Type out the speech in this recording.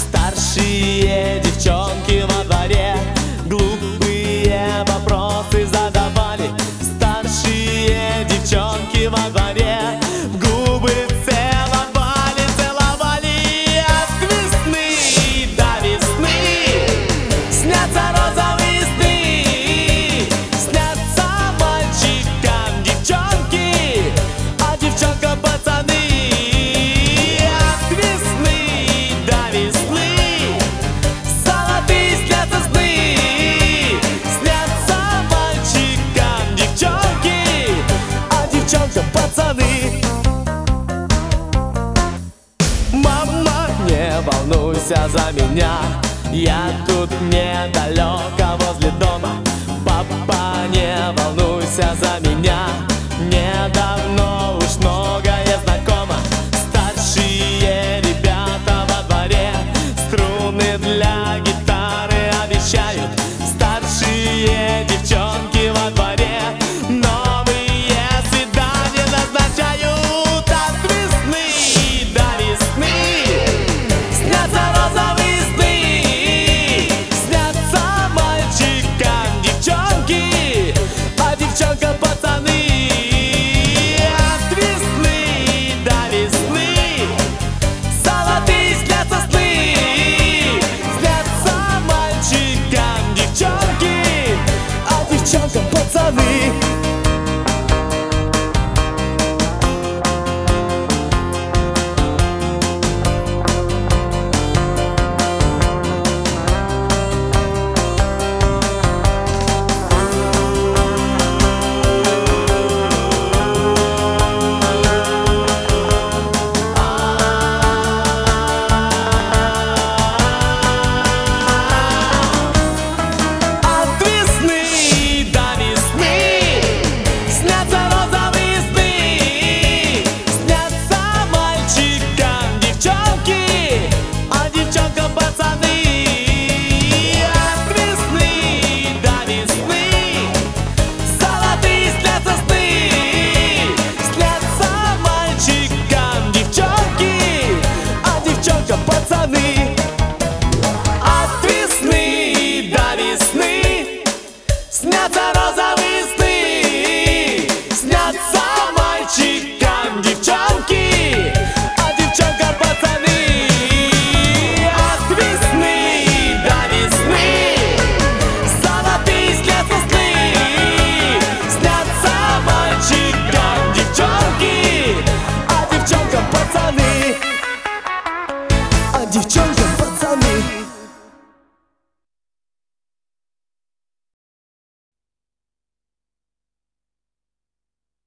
Старшие девчонки во дворе глупые вопросы задавали. Старшие девчонки во дворе в губы целовали, целовали. От весны до весны снятся розовые сны, снятся мальчикам девчонки, а девчонкам пацаны. От весны до весны золотые снятся сны, снятся мальчикам девчонки, а девчонкам пацаны. Мама, не волнуйся за меня, я тут недалеко возле дома. Папа, не волнуйся за меня, мне давно уж много